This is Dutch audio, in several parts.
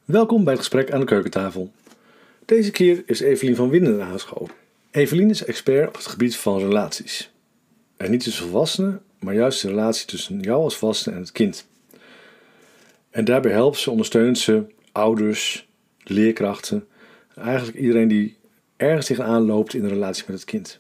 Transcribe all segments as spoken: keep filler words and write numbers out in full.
Welkom bij het gesprek aan de keukentafel. Deze keer is Evelien van Winden aangeschoven. Evelien is expert op het gebied van relaties. En niet tussen volwassenen, maar juist de relatie tussen jou als volwassene en het kind. En daarbij helpt ze, ondersteunt ze ouders, leerkrachten, eigenlijk iedereen die ergens tegenaan loopt in de relatie met het kind.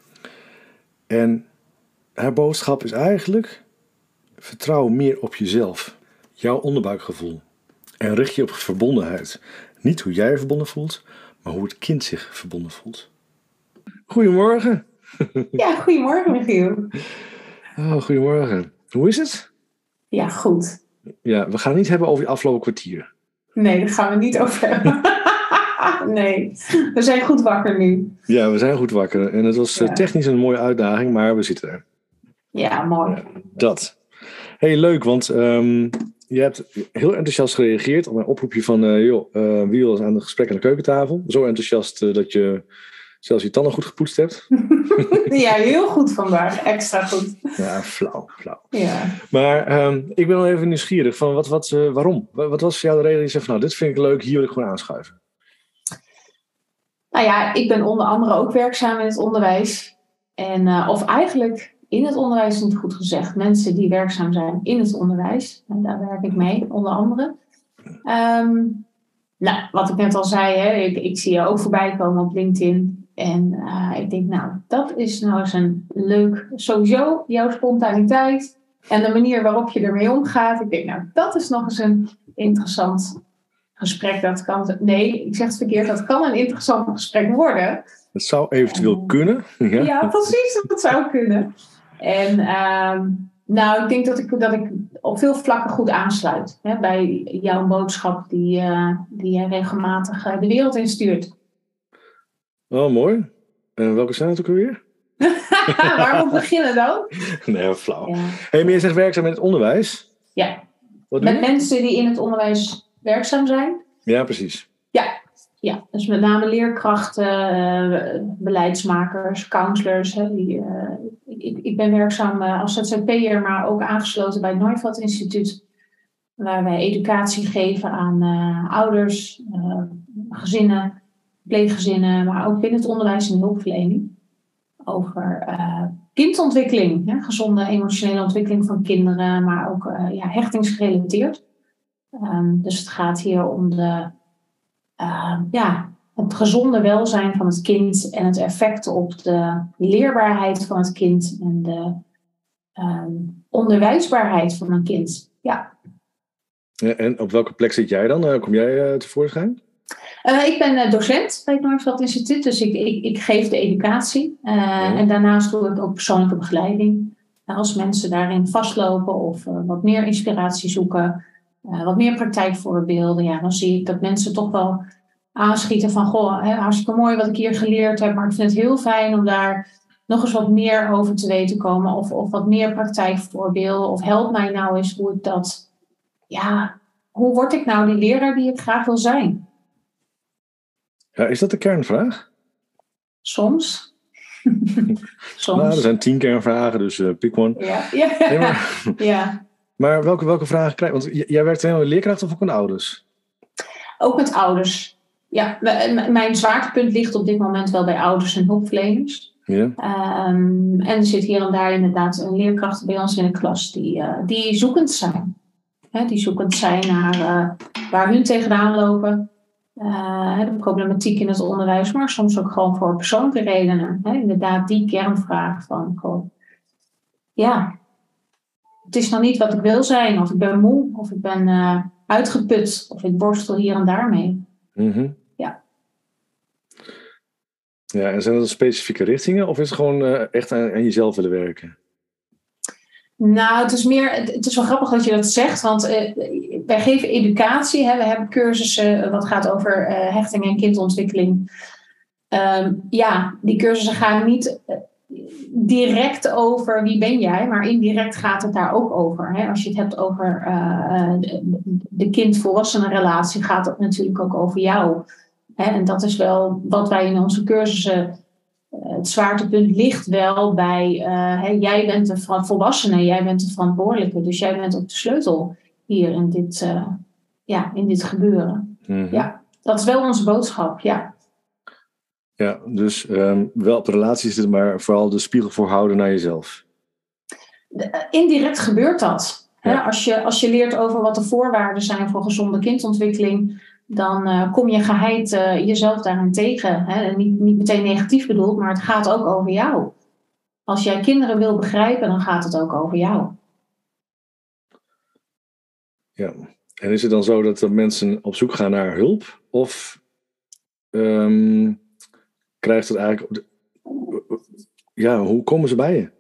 En haar boodschap is eigenlijk: vertrouw meer op jezelf, jouw onderbuikgevoel. En richt je op verbondenheid. Niet hoe jij je verbonden voelt, maar hoe het kind zich verbonden voelt. Goedemorgen. Ja, goedemorgen Michiel. Oh, goedemorgen. Hoe is het? Ja, goed. Ja, we gaan het niet hebben over je afgelopen kwartier. Nee, daar gaan we niet over hebben. Nee, we zijn goed wakker nu. Ja, we zijn goed wakker. En het was ja. technisch een mooie uitdaging, maar we zitten er. Ja, mooi. Ja, dat. Hey, leuk, want um, je hebt heel enthousiast gereageerd op een oproepje van uh, joh, uh, wie wil aan het gesprek aan de keukentafel. Zo enthousiast uh, dat je zelfs je tanden goed gepoetst hebt. Ja, heel goed vandaag. Extra goed. Ja, flauw, flauw. Ja. Maar um, ik ben wel even nieuwsgierig van wat, wat, uh, waarom? Wat was voor jou de reden dat je zegt van nou, dit vind ik leuk, hier wil ik gewoon aanschuiven? Nou ja, ik ben onder andere ook werkzaam in het onderwijs. En, uh, of eigenlijk in het onderwijs, niet goed gezegd. Mensen die werkzaam zijn in het onderwijs. En daar werk ik mee, onder andere. Um, nou, wat ik net al zei, hè, ik, ik zie je ook voorbij komen op LinkedIn. En uh, ik denk, nou, dat is nou eens een leuk, sowieso jouw spontaniteit. En de manier waarop je ermee omgaat. Ik denk, nou, dat is nog eens een interessant gesprek. Dat kan, nee, ik zeg het verkeerd, dat kan een interessant gesprek worden. Dat zou eventueel uh, kunnen. Ja. Ja, precies, dat zou kunnen. En uh, nou, ik denk dat ik, dat ik op veel vlakken goed aansluit. Hè, bij jouw boodschap die, uh, die jij regelmatig uh, de wereld instuurt. Oh, mooi. En welke zijn het ook alweer? Waar moet beginnen dan? Nee, flauw. Ja. Hey, maar je zegt werkzaam in het onderwijs? Ja. Wat met mensen die in het onderwijs werkzaam zijn. Ja, precies. Ja, ja. Dus met name leerkrachten, uh, beleidsmakers, counselors. Hè, die, uh, ik, ik ben werkzaam uh, als Z Z P'er, maar ook aangesloten bij het Neuvat Instituut. Waar wij educatie geven aan uh, ouders, uh, gezinnen, pleeggezinnen, maar ook binnen het onderwijs en hulpverlening. Over uh, kindontwikkeling, hè, gezonde emotionele ontwikkeling van kinderen, maar ook uh, ja, hechtingsgerelateerd. Um, dus het gaat hier om de, uh, ja, het gezonde welzijn van het kind en het effect op de leerbaarheid van het kind en de um, onderwijsbaarheid van een kind. Ja. Ja, en op welke plek zit jij dan? Uh, kom jij uh, tevoorschijn? Uh, ik ben uh, docent bij het Neuvat Instituut, dus ik, ik, ik geef de educatie. Uh, ja. En daarnaast doe ik ook persoonlijke begeleiding. Uh, als mensen daarin vastlopen of uh, wat meer inspiratie zoeken, uh, wat meer praktijkvoorbeelden, ja, dan zie ik dat mensen toch wel aanschieten van, goh, hè, hartstikke mooi wat ik hier geleerd heb, maar ik vind het heel fijn om daar nog eens wat meer over te weten komen of, of wat meer praktijkvoorbeelden of help mij nou eens hoe ik dat, ja, hoe word ik nou die leraar die ik graag wil zijn? Ja, is dat de kernvraag? Soms. Soms. Nou, er zijn tien kernvragen, dus uh, pick one. Ja. Ja. Nee, maar ja. maar welke, welke vragen krijg je? Want j- jij werkt alleen met leerkrachten of ook met ouders? Ook met ouders. Ja, m- mijn zwaartepunt ligt op dit moment wel bij ouders en hulpverleners. Ja. Um, en er zit hier en daar inderdaad een leerkracht bij ons in de klas die, uh, die zoekend zijn. Hè, die zoekend zijn naar uh, waar hun tegenaan lopen. Uh, de problematiek in het onderwijs, maar soms ook gewoon voor persoonlijke redenen. Hè? Inderdaad, die kernvraag van, goh, ja, het is nog niet wat ik wil zijn, of ik ben moe, of ik ben uh, uitgeput, of ik borstel hier en daar mee. Mm-hmm. Ja. Ja, en zijn dat specifieke richtingen, of is het gewoon uh, echt aan, aan jezelf willen werken? Nou, het is meer, het is wel grappig dat je dat zegt, want uh, wij geven educatie, hè, we hebben cursussen wat gaat over uh, hechting en kindontwikkeling. Um, ja, die cursussen gaan niet uh, direct over wie ben jij, maar indirect gaat het daar ook over. Hè. Als je het hebt over uh, de, de kind-volwassenen relatie, gaat het natuurlijk ook over jou. Hè. En dat is wel wat wij in onze cursussen. Het zwaartepunt ligt wel bij, uh, hey, jij bent de volwassene, jij bent de verantwoordelijke. Dus jij bent ook de sleutel hier in dit, uh, ja, in dit gebeuren. Mm-hmm. Ja, dat is wel onze boodschap, ja. Ja, dus um, wel op de relatie zitten, maar vooral de spiegel voorhouden naar jezelf. De, indirect gebeurt dat. Ja. Hè? Als je, als je leert over wat de voorwaarden zijn voor gezonde kindontwikkeling, dan uh, kom je geheid uh, jezelf daarin tegen. Hè? Niet, niet meteen negatief bedoeld, maar het gaat ook over jou. Als jij kinderen wil begrijpen, dan gaat het ook over jou. Ja, en is het dan zo dat er mensen op zoek gaan naar hulp? Of um, krijgt het eigenlijk... Ja, hoe komen ze bij je?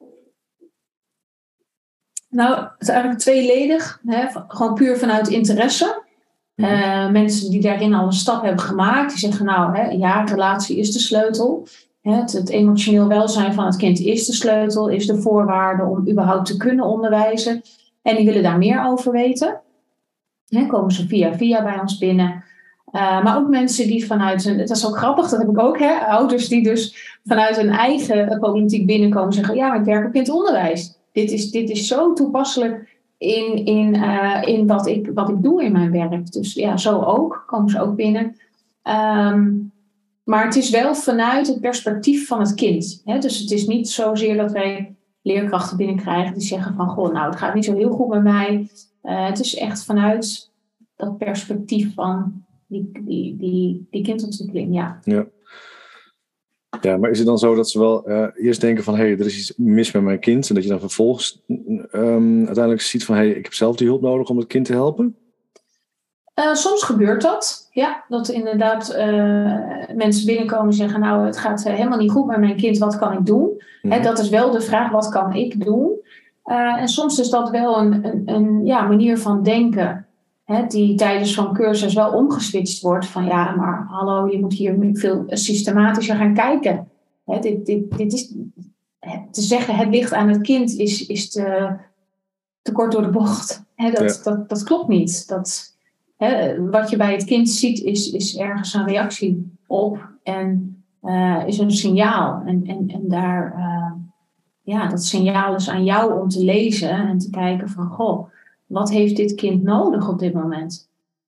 Nou, het is eigenlijk tweeledig. Hè? Gewoon puur vanuit interesse. Mm-hmm. Uh, mensen die daarin al een stap hebben gemaakt, die zeggen nou, hè, ja, relatie is de sleutel. Het, het emotioneel welzijn van het kind is de sleutel, is de voorwaarde om überhaupt te kunnen onderwijzen. En die willen daar meer over weten. He, komen ze via via bij ons binnen. Uh, maar ook mensen die vanuit hun, dat is ook grappig, dat heb ik ook, hè, ouders die dus vanuit hun eigen problematiek binnenkomen zeggen, ja, maar ik werk ook in het onderwijs. Dit is, dit is zo toepasselijk in, in, uh, in wat, ik, wat ik doe in mijn werk. Dus ja, zo ook, komen ze ook binnen. Um, Maar het is wel vanuit het perspectief van het kind. Hè? Dus het is niet zozeer dat wij leerkrachten binnenkrijgen die zeggen van, goh, nou, het gaat niet zo heel goed met mij. Uh, het is echt vanuit dat perspectief van die, die, die, die kindontwikkeling, ja. ja. Ja, maar is het dan zo dat ze wel uh, eerst denken van, hé, hey, er is iets mis met mijn kind. En dat je dan vervolgens um, uiteindelijk ziet van, hé, hey, ik heb zelf die hulp nodig om het kind te helpen? Uh, soms gebeurt dat, ja, dat inderdaad uh, mensen binnenkomen en zeggen, nou, het gaat uh, helemaal niet goed met mijn kind, wat kan ik doen? Mm-hmm. Hè, dat is wel de vraag, wat kan ik doen? Uh, en soms is dat wel een, een, een ja, manier van denken, hè, die tijdens zo'n cursus wel omgeswitcht wordt van, ja, maar hallo, je moet hier veel systematischer gaan kijken. Hè, dit, dit, dit is, te zeggen, het ligt aan het kind is, is te, te kort door de bocht. Hè, dat, ja. dat, dat klopt niet, dat... He, wat je bij het kind ziet is, is ergens een reactie op en uh, is een signaal. En, en, en daar, uh, ja, dat signaal is aan jou om te lezen en te kijken van, goh, wat heeft dit kind nodig op dit moment?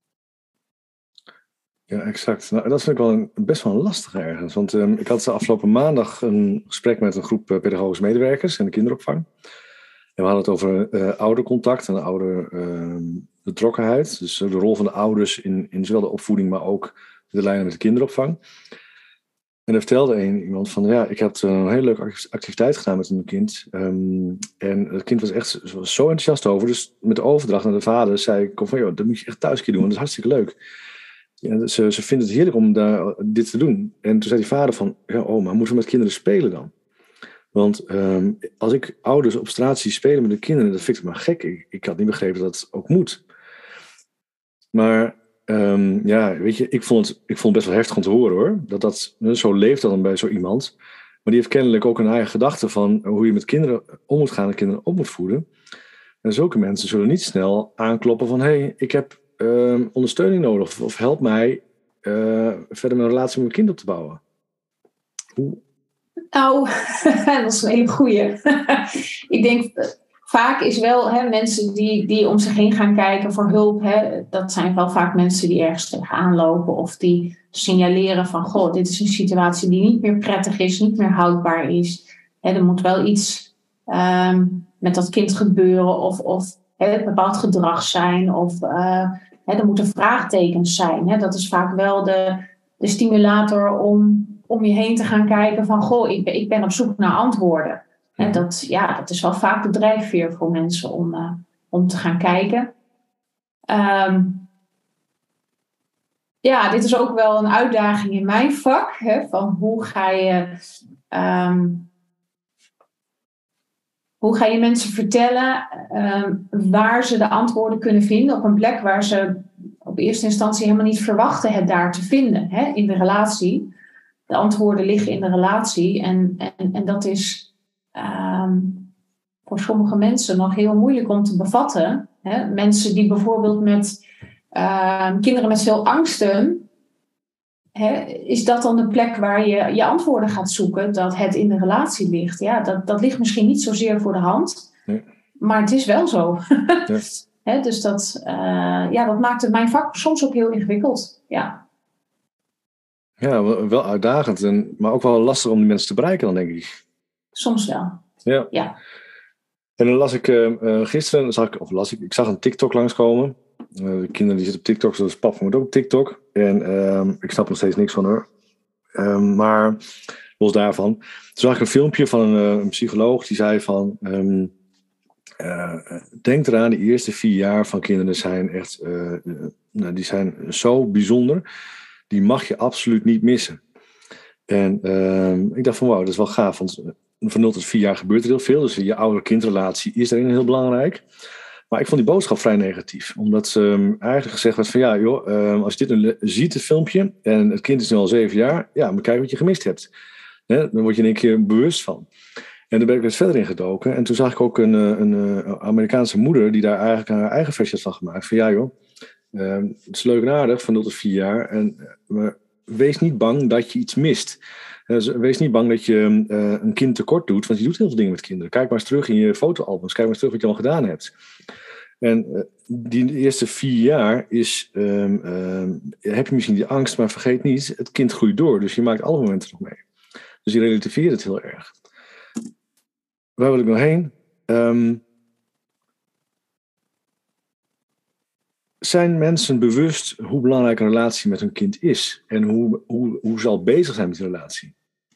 Ja, exact. Nou, dat vind ik wel een, best wel een lastige ergens. Want um, ik had afgelopen maandag een gesprek met een groep uh, pedagogische medewerkers in de kinderopvang. En we hadden het over uh, oudercontact en ouder... Uh, betrokkenheid, dus de rol van de ouders in, in zowel de opvoeding, maar ook de lijnen met de kinderopvang. En er vertelde een iemand van, ja, ik had een hele leuke activiteit gedaan met een kind. Um, en het kind was echt was zo enthousiast over. Dus met de overdracht naar de vader zei ik van, joh, dat moet je echt thuis een keer doen, dat is hartstikke leuk. Ja, ze, ze vindt het heerlijk om daar, dit te doen. En toen zei die vader van, ja, oh, maar moeten we met kinderen spelen dan? Want um, als ik ouders op straat zie spelen met de kinderen, dat vind ik maar gek. Ik, ik had niet begrepen dat het ook moet. Maar um, ja, weet je, ik vond, het, ik vond het best wel heftig om te horen hoor. Dat dat, zo leeft dat dan bij zo iemand. Maar die heeft kennelijk ook een eigen gedachte van hoe je met kinderen om moet gaan en kinderen op moet voeden. En zulke mensen zullen niet snel aankloppen van, hé, hey, ik heb um, ondersteuning nodig. Of, of help mij uh, verder mijn relatie met mijn kind op te bouwen. Hoe... Nou, dat is een hele goeie. Ik denk, vaak is wel hè, mensen die, die om zich heen gaan kijken voor hulp. Hè, dat zijn wel vaak mensen die ergens tegenaan lopen. Of die signaleren van, goh, dit is een situatie die niet meer prettig is, niet meer houdbaar is. Hè, er moet wel iets um, met dat kind gebeuren. Of, of hè, bepaald gedrag zijn. Of uh, hè, er moeten vraagtekens zijn. Hè. Dat is vaak wel de, de stimulator om... om je heen te gaan kijken van, goh, ik ben, ik ben op zoek naar antwoorden. En dat, ja, dat is wel vaak de drijfveer voor mensen om, uh, om te gaan kijken. Um, ja, dit is ook wel een uitdaging in mijn vak. Hè, van hoe ga je... Um, hoe ga je mensen vertellen um, waar ze de antwoorden kunnen vinden op een plek waar ze op eerste instantie helemaal niet verwachten het daar te vinden, hè, in de relatie. De antwoorden liggen in de relatie en, en, en dat is um, voor sommige mensen nog heel moeilijk om te bevatten. Hè? Mensen die bijvoorbeeld met uh, kinderen met veel angsten, hè, is dat dan de plek waar je je antwoorden gaat zoeken, dat het in de relatie ligt? Ja, dat, dat ligt misschien niet zozeer voor de hand, nee. Maar het is wel zo. Ja. Hè, dus dat, uh, ja, dat maakt het mijn vak soms ook heel ingewikkeld. Ja, ja wel, wel uitdagend, en, maar ook wel lastig om die mensen te bereiken dan, denk ik. Soms wel. Ja. ja. En dan las ik uh, uh, gisteren, zag ik, of las ik, ik zag een TikTok langskomen. Uh, de kinderen die zitten op TikTok, zoals papa moet ook op TikTok. En uh, ik snap er nog steeds niks van hoor. Uh, maar los daarvan. Toen zag ik een filmpje van een, uh, een psycholoog die zei van... Um, uh, denk eraan, de eerste vier jaar van kinderen zijn echt... Uh, uh, die zijn zo bijzonder. Die mag je absoluut niet missen. En uh, ik dacht van wauw, dat is wel gaaf. Want van nul tot vier jaar gebeurt er heel veel. Dus je ouder-kindrelatie is daarin heel belangrijk. Maar ik vond die boodschap vrij negatief. Omdat ze um, eigenlijk gezegd werd van ja joh, um, als je dit nu ziet, het filmpje, en het kind is nu al zeven jaar, ja, maar kijk wat je gemist hebt. He, dan word je in één keer bewust van. En daar ben ik dus verder in gedoken. En toen zag ik ook een, een, een Amerikaanse moeder die daar eigenlijk haar eigen versie had van gemaakt. Van ja joh, um, het is leuk en aardig van nul tot vier jaar. En, maar wees niet bang dat je iets mist. Uh, wees niet bang dat je uh, een kind tekort doet, want je doet heel veel dingen met kinderen. Kijk maar eens terug in je fotoalbums, kijk maar eens terug wat je al gedaan hebt. En uh, die eerste vier jaar is, um, um, heb je misschien die angst, maar vergeet niet, het kind groeit door. Dus je maakt alle momenten nog mee. Dus je relativeert het heel erg. Waar wil ik nou heen? Um, zijn mensen bewust hoe belangrijk een relatie met hun kind is? En hoe, hoe, hoe ze al bezig zijn met die relatie?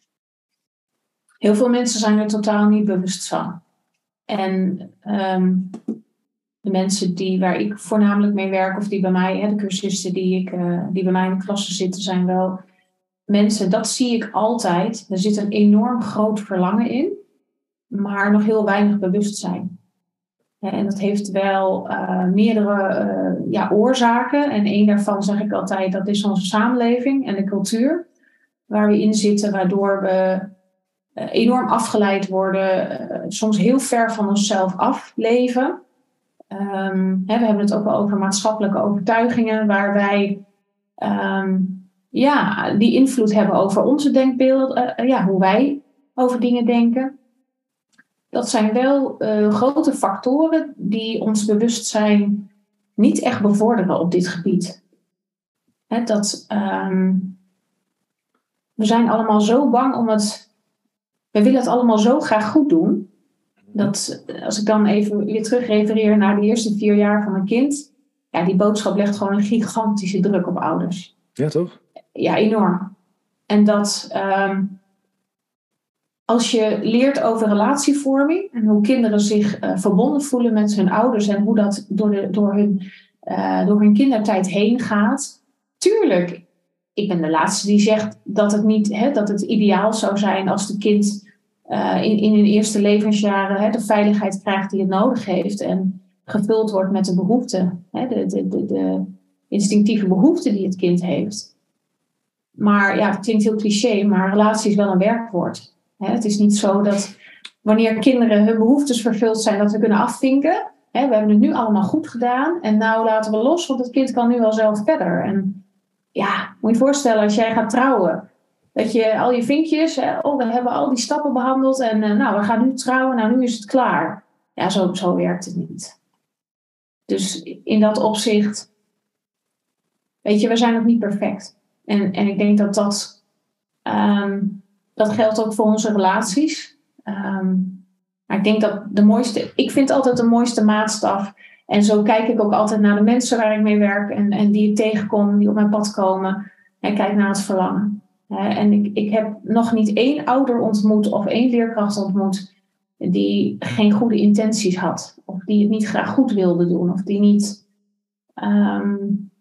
Heel veel mensen zijn er totaal niet bewust van. En um, de mensen die, waar ik voornamelijk mee werk, of die bij mij, hè, de cursisten die, ik, uh, die bij mij in de klasse zitten, zijn wel mensen, dat zie ik altijd. Er zit een enorm groot verlangen in, maar nog heel weinig bewustzijn. En dat heeft wel uh, meerdere uh, ja, oorzaken. En één daarvan zeg ik altijd, dat is onze samenleving en de cultuur waar we in zitten, waardoor we uh, enorm afgeleid worden, uh, soms heel ver van onszelf afleven. Um, hè, we hebben het ook wel over maatschappelijke overtuigingen, waar wij um, ja, die invloed hebben over onze denkbeelden, uh, ja, hoe wij over dingen denken. Dat zijn wel uh, grote factoren die ons bewustzijn niet echt bevorderen op dit gebied. Hè, dat, um, we zijn allemaal zo bang om het... We willen het allemaal zo graag goed doen. Dat als ik dan even weer terug refereer naar de eerste vier jaar van een kind. Ja, die boodschap legt gewoon een gigantische druk op ouders. Ja, toch? Ja, enorm. En dat... Um, Als je leert over relatievorming en hoe kinderen zich uh, verbonden voelen met hun ouders en hoe dat door, de, door, hun, uh, door hun kindertijd heen gaat. Tuurlijk, ik ben de laatste die zegt dat het niet, hè, dat het ideaal zou zijn als de kind uh, in, in hun eerste levensjaren hè, de veiligheid krijgt die het nodig heeft en gevuld wordt met de behoeften, hè, de, de, de, de instinctieve behoeften die het kind heeft. Maar ja, het klinkt heel cliché, maar relatie is wel een werkwoord. He, het is niet zo dat wanneer kinderen hun behoeftes vervuld zijn, dat we kunnen afvinken. He, we hebben het nu allemaal goed gedaan en nou laten we los, want het kind kan nu wel zelf verder. En ja, moet je je voorstellen als jij gaat trouwen, dat je al je vinkjes, oh, we hebben al die stappen behandeld en uh, nou, we gaan nu trouwen, nou nu is het klaar. Ja, zo, zo werkt het niet. Dus in dat opzicht, weet je, we zijn ook niet perfect. En, en ik denk dat dat... Um, Dat geldt ook voor onze relaties. Um, maar ik denk dat de mooiste... Ik vind altijd de mooiste maatstaf. En zo kijk ik ook altijd naar de mensen waar ik mee werk. En, en die ik tegenkom, die op mijn pad komen. En kijk naar het verlangen. He, en ik, ik heb nog niet één ouder ontmoet of één leerkracht ontmoet die geen goede intenties had. Of die het niet graag goed wilde doen. Of die niet um,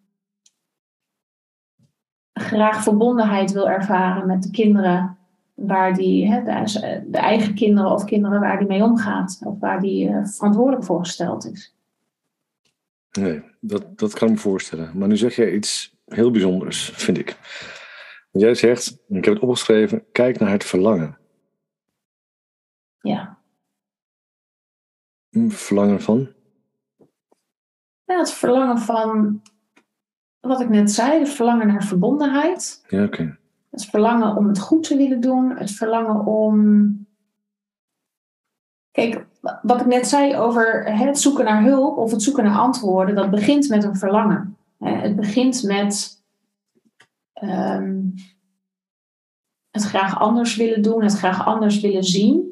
graag verbondenheid wil ervaren met de kinderen... waar die, hè, de, de eigen kinderen of kinderen waar die mee omgaat. Of waar die uh, verantwoordelijk voor gesteld is. Nee, dat, dat kan ik me voorstellen. Maar nu zeg jij iets heel bijzonders, vind ik. Want jij zegt, ik heb het opgeschreven, kijk naar het verlangen. Ja. Verlangen van? Ja, het verlangen van, wat ik net zei, het verlangen naar verbondenheid. Ja, oké. Okay. Het verlangen om het goed te willen doen. Het verlangen om... Kijk, wat ik net zei over het zoeken naar hulp of het zoeken naar antwoorden, dat begint met een verlangen. Het begint met um, het graag anders willen doen, het graag anders willen zien.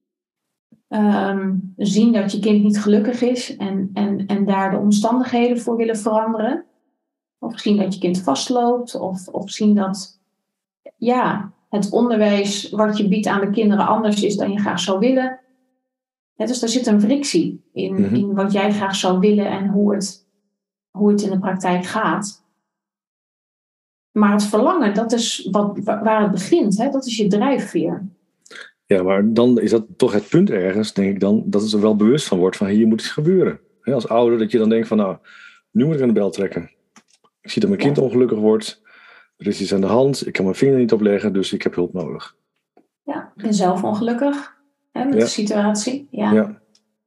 Um, zien dat je kind niet gelukkig is en, en, en daar de omstandigheden voor willen veranderen. Of zien dat je kind vastloopt, of, of zien dat ja, het onderwijs wat je biedt aan de kinderen anders is dan je graag zou willen. Ja, dus daar zit een frictie in, mm-hmm. in wat jij graag zou willen en hoe het, hoe het in de praktijk gaat. Maar het verlangen, dat is wat, waar het begint. Hè? Dat is je drijfveer. Ja, maar dan is dat toch het punt ergens, denk ik dan, dat het er wel bewust van wordt van hier moet iets gebeuren. He, als ouder, dat je dan denkt van nou, nu moet ik aan de bel trekken. Ik zie dat mijn kind ja. ongelukkig wordt. Er is iets aan de hand. Ik kan mijn vinger niet opleggen, dus ik heb hulp nodig. Ja, ik ben zelf ongelukkig hè, met ja. de situatie. Ja, ja.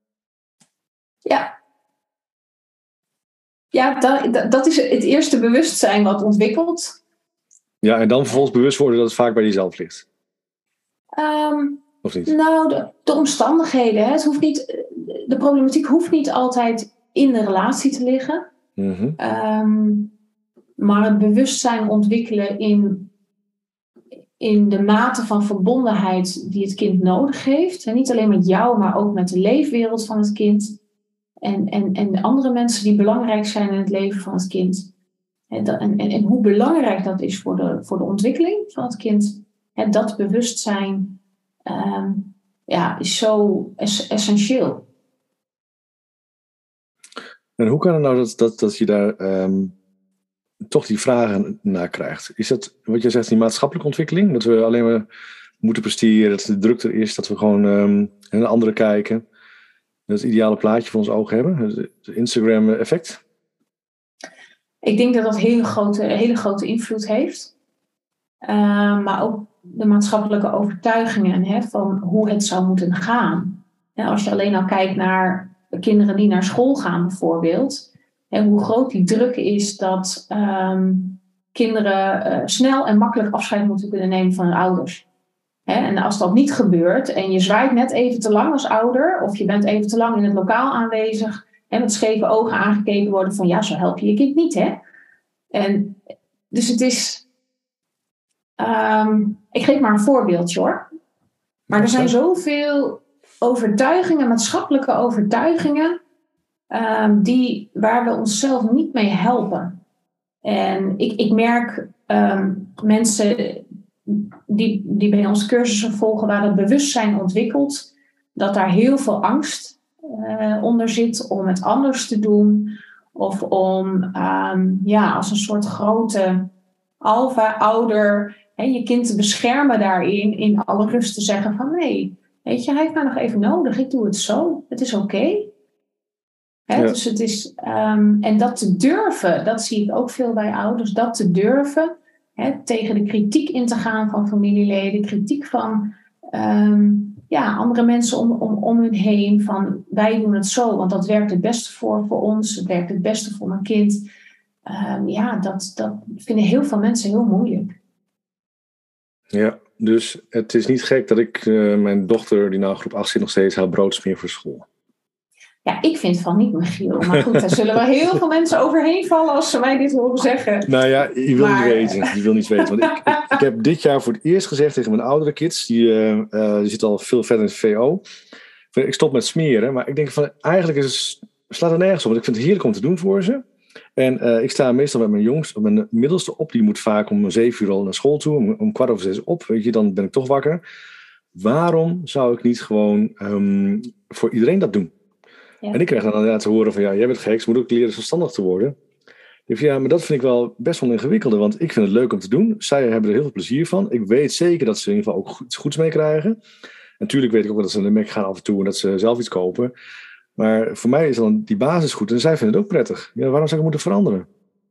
ja. ja dat, dat is het eerste bewustzijn wat ontwikkelt. Ja, en dan vervolgens bewust worden dat het vaak bij jezelf ligt. Um, of niet? Nou, de, de omstandigheden. Hè. Het hoeft niet, de problematiek hoeft niet altijd in de relatie te liggen. Mm-hmm. Um, maar het bewustzijn ontwikkelen in, in de mate van verbondenheid die het kind nodig heeft. En niet alleen met jou, maar ook met de leefwereld van het kind. En, en, en de andere mensen die belangrijk zijn in het leven van het kind. En, en, en hoe belangrijk dat is voor de, voor de ontwikkeling van het kind. En dat bewustzijn um, ja, is zo es, essentieel. En hoe kan het nou dat, dat, dat je daar um, toch die vragen naar krijgt? Is dat wat jij zegt, die maatschappelijke ontwikkeling? Dat we alleen maar moeten presteren, dat de druk er is, dat we gewoon um, naar anderen kijken. Dat het ideale plaatje voor ons ogen hebben? Het Instagram-effect? Ik denk dat dat hele grote, hele grote invloed heeft. Uh, maar ook de maatschappelijke overtuigingen hè, van hoe het zou moeten gaan. Ja, als je alleen al kijkt naar kinderen die naar school gaan bijvoorbeeld. Hè, hoe groot die druk is dat um, kinderen uh, snel en makkelijk afscheid moeten kunnen nemen van hun ouders. Hè, en als dat niet gebeurt en je zwaait net even te lang als ouder. Of je bent even te lang in het lokaal aanwezig. En met scheve ogen aangekeken worden van ja, zo help je je kind niet. Hè? En, dus het is... Um, ik geef maar een voorbeeldje hoor. Maar er zijn zoveel overtuigingen, maatschappelijke overtuigingen, um, die, waar we onszelf niet mee helpen. En ik, ik merk um, mensen die, die bij ons cursussen volgen, waar het bewustzijn ontwikkelt, dat daar heel veel angst uh, onder zit om het anders te doen. Of om um, ja, als een soort grote alfa-ouder hè, je kind te beschermen daarin, in alle rust te zeggen van nee, weet je, hij heeft mij nog even nodig, ik doe het zo, het is oké. Okay. Ja. Dus het is, um, en dat te durven, dat zie ik ook veel bij ouders, dat te durven, hè, tegen de kritiek in te gaan van familieleden, kritiek van um, ja, andere mensen om, om, om hun heen, van wij doen het zo, want dat werkt het beste voor, voor ons, het werkt het beste voor mijn kind. Um, ja, dat, dat vinden heel veel mensen heel moeilijk. Ja, dus het is niet gek dat ik uh, mijn dochter, die nou groep acht zit, nog steeds haar brood smeer voor school. Ja, ik vind van niet, Michiel. Maar goed, daar zullen wel heel veel mensen overheen vallen als ze mij dit horen zeggen. Nou ja, je wil maar... niet weten. Je wil niet weten. Want ik, ik, ik heb dit jaar voor het eerst gezegd tegen mijn oudere kids, die, uh, uh, die zitten al veel verder in het V O. Ik stop met smeren, maar ik denk van eigenlijk is het, slaat er nergens op. Want ik vind het heerlijk om te doen voor ze. En uh, ik sta meestal met mijn jongste, mijn middelste op. Die moet vaak om zeven uur al naar school toe. Om, om kwart over zes op. Weet je, dan ben ik toch wakker. Waarom zou ik niet gewoon um, voor iedereen dat doen? Ja. En ik krijg dan inderdaad te horen van ja, jij bent gek. Ze moet ook leren zelfstandig te worden. Ik vind, ja, maar dat vind ik wel best wel ingewikkelde. Want ik vind het leuk om te doen. Zij hebben er heel veel plezier van. Ik weet zeker dat ze in ieder geval ook iets goeds mee krijgen. Natuurlijk weet ik ook wel dat ze naar de Mac gaan af en toe. En dat ze zelf iets kopen. Maar voor mij is dan die basis goed. En zij vinden het ook prettig. Ja, waarom zou ik moeten veranderen?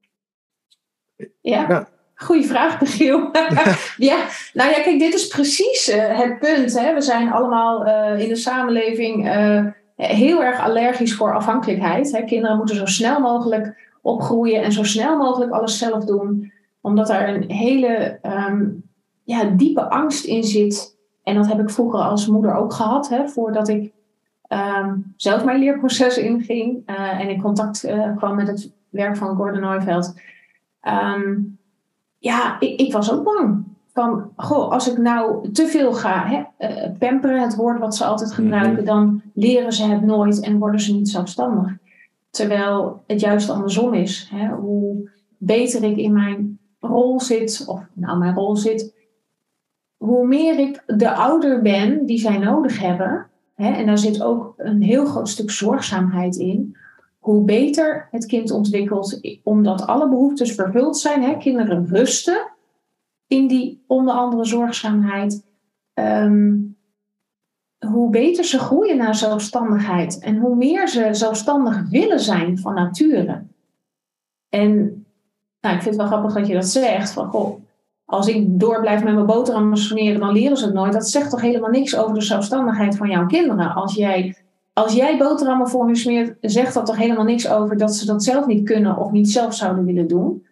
Ja, ja. Goeie vraag, Michiel. Ja, nou ja, kijk, dit is precies uh, het punt. Hè. We zijn allemaal uh, in de samenleving uh, heel erg allergisch voor afhankelijkheid. Hè. Kinderen moeten zo snel mogelijk opgroeien en zo snel mogelijk alles zelf doen. Omdat daar een hele um, ja, diepe angst in zit. En dat heb ik vroeger als moeder ook gehad, hè, voordat ik um, zelf mijn leerproces inging uh, en in contact uh, kwam met het werk van Gordon Neufeld. Um, ja, ik, ik was ook bang. Van, goh, als ik nou te veel ga hè, uh, pamperen, het woord wat ze altijd gebruiken, mm-hmm. dan leren ze het nooit en worden ze niet zelfstandig. Terwijl het juist andersom is. Hè, hoe beter ik in mijn rol zit, of nou mijn rol zit, hoe meer ik de ouder ben die zij nodig hebben, hè, en daar zit ook een heel groot stuk zorgzaamheid in, hoe beter het kind ontwikkelt, omdat alle behoeftes vervuld zijn. Hè, kinderen rusten in die onder andere zorgzaamheid. Um, hoe beter ze groeien naar zelfstandigheid en hoe meer ze zelfstandig willen zijn van nature. En nou, ik vind het wel grappig dat je dat zegt, van goh, als ik door blijf met mijn boterhammen smeren, dan leren ze het nooit. Dat zegt toch helemaal niks over de zelfstandigheid van jouw kinderen. Als jij, als jij boterhammen voor hun smeert, zegt dat toch helemaal niks over dat ze dat zelf niet kunnen of niet zelf zouden willen doen?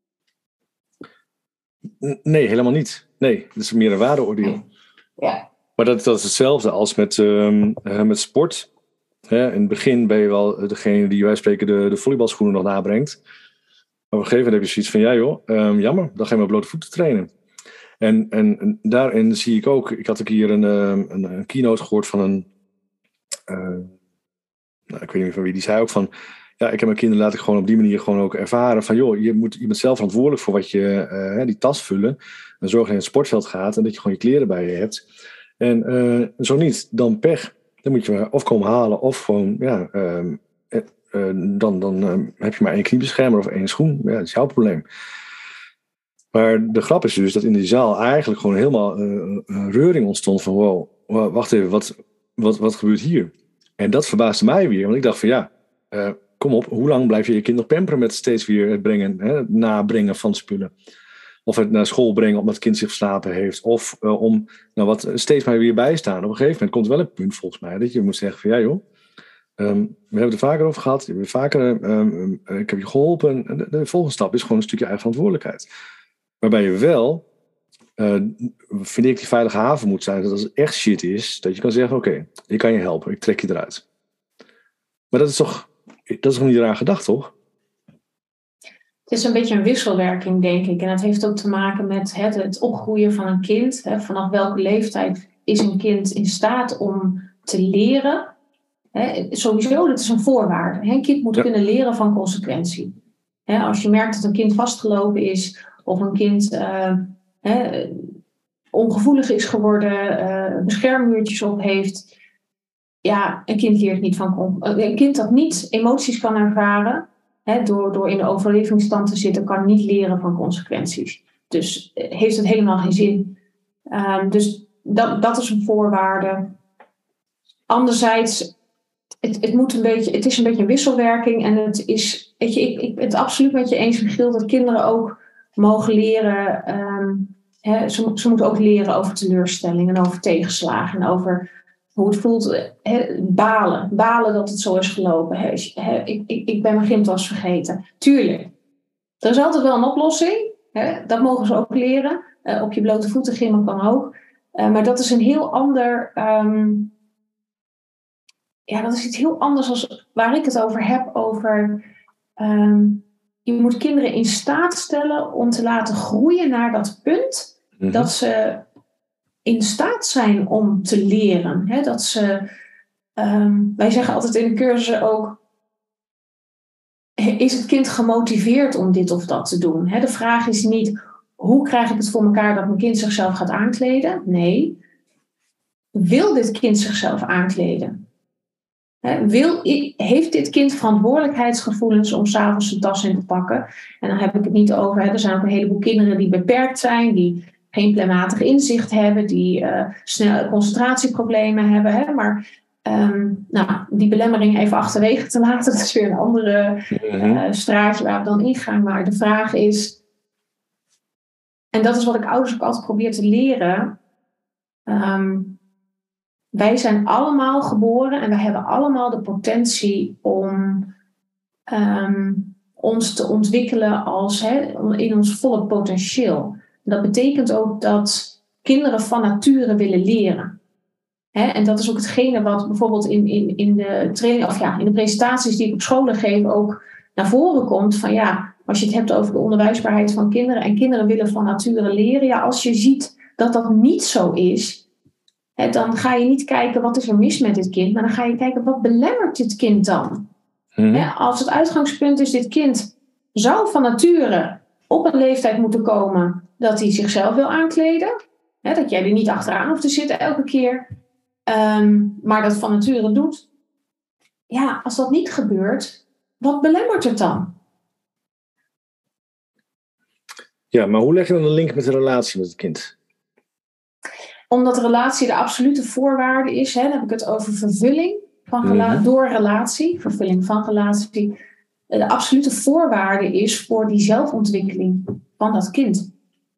Nee, helemaal niet. Nee, dat is meer een waardeoordeel. Ja. Maar dat, dat is hetzelfde als met, um, uh, met sport. Hè, in het begin ben je wel degene die, wij spreken, de, de volleybalschoenen nog nabrengt. Maar op een gegeven moment heb je zoiets van, ja joh, um, jammer, dan ga je maar blote voeten trainen. En, en, en daarin zie ik ook, ik had ook hier een, een, een keynote gehoord van een, uh, nou, ik weet niet meer van wie, die zei ook van, ja, ik heb mijn kinderen laat ik gewoon op die manier gewoon ook ervaren van, joh, je, moet, je bent zelf verantwoordelijk voor wat je, uh, die tas vullen. En zorg dat je naar het sportveld gaat en dat je gewoon je kleren bij je hebt. En uh, zo niet, dan pech. Dan moet je maar of komen halen of gewoon, ja, uh, uh, dan, dan uh, heb je maar één kniebeschermer of één schoen. Ja, dat is jouw probleem. Maar de grap is dus dat in die zaal eigenlijk gewoon helemaal uh, een reuring ontstond van, wow, wacht even, wat, wat, wat gebeurt hier? En dat verbaasde mij weer, want ik dacht van ja, uh, kom op, hoe lang blijf je je kind nog pamperen met steeds weer het brengen, hè, het nabrengen van spullen? Of het naar school brengen omdat het kind zich verslapen heeft. Of uh, om nou wat steeds maar weer bijstaan. Op een gegeven moment komt er wel een punt volgens mij. Dat je moet zeggen van ja joh. Um, we hebben het er vaker over gehad. Je vaker, um, um, ik heb je geholpen. De, de volgende stap is gewoon een stukje eigen verantwoordelijkheid. Waarbij je wel, uh, vind ik, die veilige haven moet zijn. Dat als het echt shit is. Dat je kan zeggen oké, okay, ik kan je helpen. Ik trek je eruit. Maar dat is toch, dat is toch niet raar gedacht, toch? Het is een beetje een wisselwerking, denk ik. En dat heeft ook te maken met het, het opgroeien van een kind. Hè. Vanaf welke leeftijd is een kind in staat om te leren? Hè. Sowieso, dat is een voorwaarde. Hè. Een kind moet ja. kunnen leren van consequentie. Hè, als je merkt dat een kind vastgelopen is, of een kind uh, hè, ongevoelig is geworden, uh, beschermmuurtjes op heeft. Ja, een kind leert niet van. Een kind dat niet emoties kan ervaren, He, door, door in de overlevingsstand te zitten, kan niet leren van consequenties. Dus heeft het helemaal geen zin. Um, dus dat, dat is een voorwaarde. Anderzijds, het, het, moet een beetje, het is een beetje een wisselwerking. En het is, weet je, ik, ik ben het absoluut met je eens, Michiel, dat kinderen ook mogen leren. Um, he, ze, ze moeten ook leren over teleurstelling en over tegenslagen en over hoe het voelt, he, balen. Balen dat het zo is gelopen. He, he, ik, ik, ik ben mijn gymtas vergeten. Tuurlijk. Er is altijd wel een oplossing. He, dat mogen ze ook leren. Uh, op je blote voeten gymmen kan ook. Uh, maar dat is een heel ander... Um, ja, dat is iets heel anders als waar ik het over heb. Over... Um, je moet kinderen in staat stellen om te laten groeien naar dat punt... Mm-hmm. dat ze... in staat zijn om te leren. Hè? Dat ze, um, wij zeggen altijd in de cursussen ook, is het kind gemotiveerd om dit of dat te doen? Hè? De vraag is niet, hoe krijg ik het voor elkaar dat mijn kind zichzelf gaat aankleden? Nee. Wil dit kind zichzelf aankleden? Hè? Wil, heeft dit kind verantwoordelijkheidsgevoelens om 's avonds zijn tas in te pakken? En dan heb ik het niet over, hè? Er zijn ook een heleboel kinderen die beperkt zijn, die geen planmatig inzicht hebben, die uh, snel concentratieproblemen hebben. Hè? Maar um, nou, die belemmering even achterwege te laten, dat is weer een andere uh, straatje waar we dan ingaan. Maar de vraag is, en dat is wat ik ouders ook altijd probeer te leren. Um, wij zijn allemaal geboren en wij hebben allemaal de potentie om um, ons te ontwikkelen als, hè, in ons volle potentieel. Dat betekent ook dat kinderen van nature willen leren. Hè, en dat is ook hetgene wat bijvoorbeeld in, in, in, de training, of ja, in de presentaties die ik op scholen geef ook naar voren komt. Van ja, als je het hebt over de onderwijsbaarheid van kinderen en kinderen willen van nature leren. Ja, als je ziet dat dat niet zo is, hè, dan ga je niet kijken wat is er mis met dit kind. Maar dan ga je kijken wat belemmert dit kind dan. Mm-hmm. Hè, als het uitgangspunt is dit kind zou van nature op een leeftijd moeten komen dat hij zichzelf wil aankleden. Hè, dat jij er niet achteraan hoeft te zitten elke keer. Um, maar dat van nature doet. Ja, als dat niet gebeurt, wat belemmert het dan? Ja, maar hoe leg je dan een link met de relatie met het kind? Omdat relatie de absolute voorwaarde is, hè, dan heb ik het over vervulling van rela- mm-hmm. door relatie, vervulling van relatie. De absolute voorwaarde is voor die zelfontwikkeling van dat kind.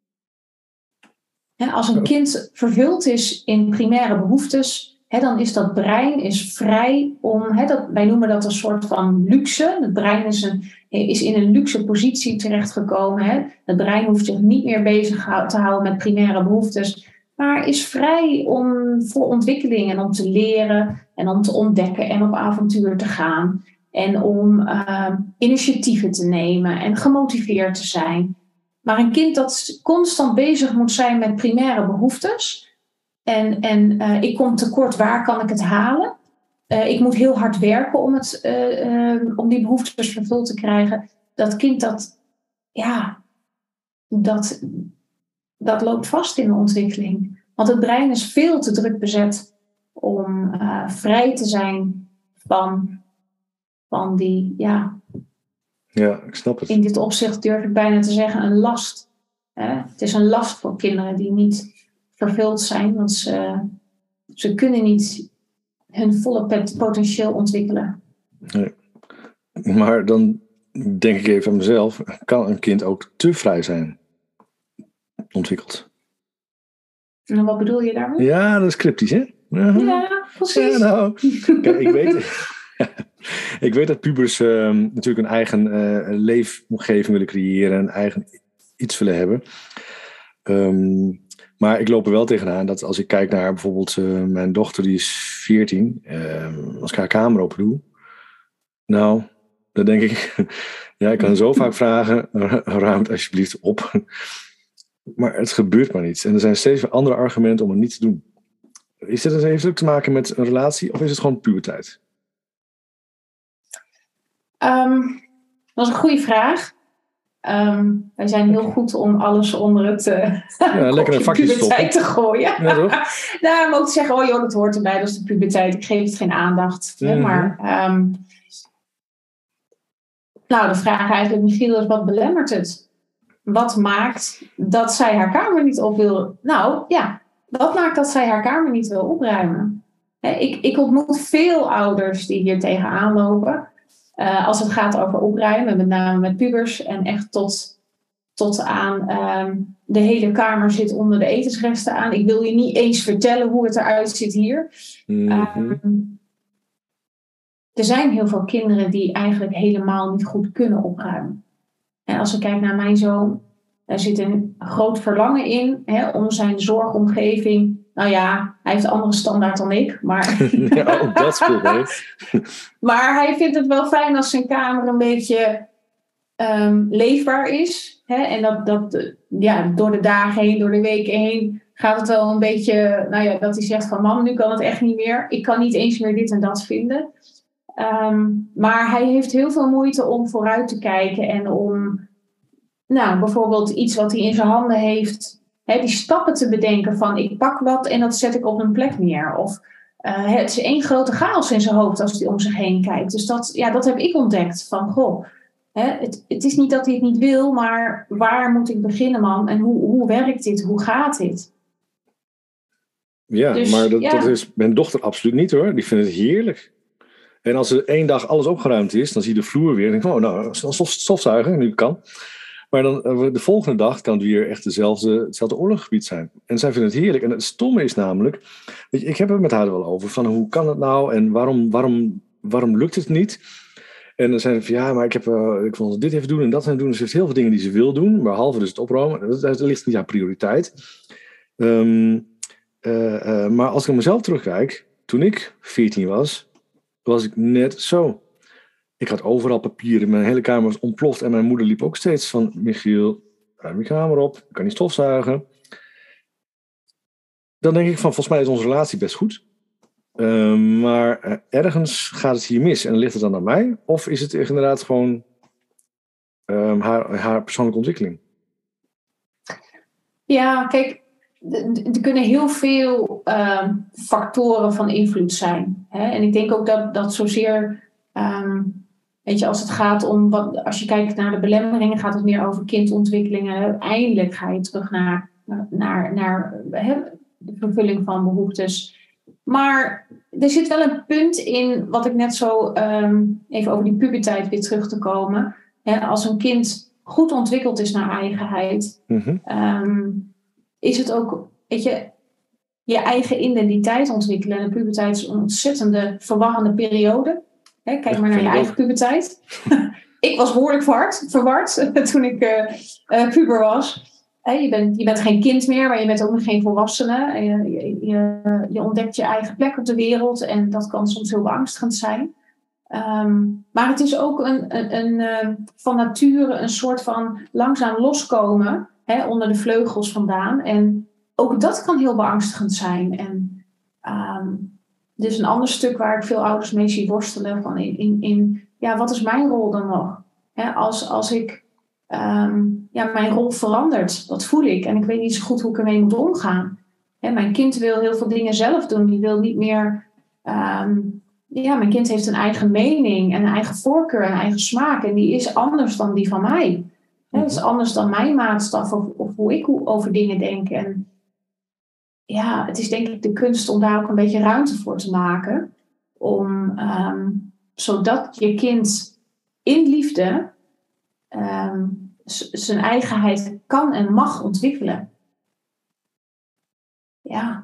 En als een kind vervuld is in primaire behoeftes, hè, dan is dat brein is vrij om, hè, dat, wij noemen dat een soort van luxe. Het brein is, een, is in een luxe positie terechtgekomen. Hè. Het brein hoeft zich niet meer bezig te houden met primaire behoeftes, maar is vrij om voor ontwikkeling en om te leren en om te ontdekken en op avontuur te gaan. En om uh, initiatieven te nemen en gemotiveerd te zijn. Maar een kind dat constant bezig moet zijn met primaire behoeftes. En, en uh, ik kom tekort, waar kan ik het halen? Uh, ik moet heel hard werken om, het, uh, uh, om die behoeftes vervuld te krijgen. Dat kind dat, ja, dat, dat loopt vast in de ontwikkeling. Want het brein is veel te druk bezet om uh, vrij te zijn van, van die, ja... Ja, ik snap het. In dit opzicht durf ik bijna te zeggen een last. Uh, het is een last voor kinderen die niet vervuld zijn, want ze, ze kunnen niet hun volle potentieel ontwikkelen. Nee. Maar dan denk ik even aan mezelf, kan een kind ook te vrij zijn ontwikkeld? En wat bedoel je daarmee? Ja, dat is cryptisch, hè? Uh-huh. Ja, precies. Ja, nou, kijk, ik weet... Ik weet dat pubers uh, natuurlijk een eigen uh, leefomgeving willen creëren, een eigen iets willen hebben. Um, maar ik loop er wel tegenaan dat als ik kijk naar bijvoorbeeld uh, mijn dochter, die is veertien, uh, als ik haar kamer open doe, nou, dan denk ik, ja, ik kan zo vaak vragen, ruim het alsjeblieft op. Maar het gebeurt maar niet. En er zijn steeds weer andere argumenten om het niet te doen. Is dit, heeft het ook te maken met een relatie of is het gewoon puberteit? Um, dat is een goede vraag. Um, wij zijn heel goed om alles onder het uh, ja, lekker een vakje puberteit te gooien. Ja, toch? Nou, maar ook te zeggen, oh joh, dat hoort erbij, dat is de puberteit. Ik geef het geen aandacht. Mm-hmm. Hè, maar um, nou, de vraag eigenlijk, Michiel, is wat belemmert het? Wat maakt dat zij haar kamer niet op wil? Nou, ja, wat maakt dat zij haar kamer niet wil opruimen? Hè, ik, ik ontmoet veel ouders die hier tegenaan lopen. Uh, als het gaat over opruimen, met name met pubers en echt tot, tot aan um, de hele kamer zit onder de etensresten aan. Ik wil je niet eens vertellen hoe het eruit ziet hier. Mm-hmm. Um, er zijn heel veel kinderen die eigenlijk helemaal niet goed kunnen opruimen. En als ik kijk naar mijn zoon, er zit een groot verlangen in, hè, om zijn zorgomgeving. Nou ja, hij heeft een andere standaard dan ik. Maar, ja, ook dat speelt mee. Maar hij vindt het wel fijn als zijn kamer een beetje um, leefbaar is. Hè? En dat, dat ja, door de dagen heen, door de weken heen, gaat het wel een beetje... Nou ja, dat hij zegt van, mam, nu kan het echt niet meer. Ik kan niet eens meer dit en dat vinden. Um, maar hij heeft heel veel moeite om vooruit te kijken en om... Nou, bijvoorbeeld iets wat hij in zijn handen heeft... He, die stappen te bedenken van ik pak wat en dat zet ik op een plek neer. Of uh, het is één grote chaos in zijn hoofd als hij om zich heen kijkt. Dus dat, ja, dat heb ik ontdekt. Van goh, he, het, het is niet dat hij het niet wil, maar waar moet ik beginnen, man? En hoe, hoe werkt dit? Hoe gaat dit? Ja, dus, maar dat, ja. dat is mijn dochter absoluut niet hoor. Die vindt het heerlijk. En als er één dag alles opgeruimd is, dan zie je de vloer weer. En denk ik, oh nou, stofzuigen, nu kan. Maar dan de volgende dag kan het weer echt dezelfde, hetzelfde oorlogsgebied zijn. En zij vinden het heerlijk. En het stomme is namelijk, weet je, ik heb het met haar er wel over, van hoe kan het nou en waarom, waarom, waarom lukt het niet? En dan zijn ze van ja, maar ik, heb, uh, ik wil dit even doen en dat even doen. Dus ze heeft heel veel dingen die ze wil doen, behalve dus het opruimen. Dat, dat ligt niet aan prioriteit. Um, Uh, uh, maar als ik naar mezelf terugkijk, toen ik veertien was, was ik net zo. Ik had overal papieren, mijn hele kamer was ontploft en mijn moeder liep ook steeds van, Michiel, ruim je kamer op, ik kan niet stofzuigen. Dan denk ik van, volgens mij is onze relatie best goed. Uh, maar uh, ergens gaat het hier mis en ligt het dan aan mij? Of is het inderdaad gewoon uh, haar, haar persoonlijke ontwikkeling? Ja, kijk, er kunnen heel veel uh, factoren van invloed zijn. Hè? En ik denk ook dat, dat zozeer, um, weet je, als het gaat om, wat, als je kijkt naar de belemmeringen, gaat het meer over kindontwikkelingen. Uiteindelijk ga je terug naar, naar, naar hè, de vervulling van behoeftes. Maar er zit wel een punt in, wat ik net zo, um, even over die puberteit weer terug te komen. Hè, als een kind goed ontwikkeld is naar eigenheid, Mm-hmm. um, is het ook, weet je, je eigen identiteit ontwikkelen. En de puberteit is een ontzettende verwarrende periode. Hè, kijk Ja, maar naar je eigen puberteit. Ik was behoorlijk verward, verward toen ik uh, uh, puber was. Hey, je, bent, je bent geen kind meer, maar je bent ook nog geen volwassene. Je, je, je, je ontdekt je eigen plek op de wereld en dat kan soms heel beangstigend zijn. Um, maar het is ook een, een, een, uh, van nature een soort van langzaam loskomen, hè, onder de vleugels vandaan. En ook dat kan heel beangstigend zijn. En um, dus een ander stuk waar ik veel ouders mee zie worstelen van in, in, in ja, wat is mijn rol dan nog? Hè, als, als ik um, ja, mijn rol verandert, dat voel ik. En ik weet niet zo goed hoe ik ermee moet omgaan. Hè, mijn kind wil heel veel dingen zelf doen. Die wil niet meer... Um, Ja, mijn kind heeft een eigen mening en een eigen voorkeur en een eigen smaak. En die is anders dan die van mij. Het is anders dan mijn maatstaf of, of hoe ik over dingen denk. En ja, het is denk ik de kunst om daar ook een beetje ruimte voor te maken. Om, um, zodat je kind in liefde um, z- zijn eigenheid kan en mag ontwikkelen. Ja.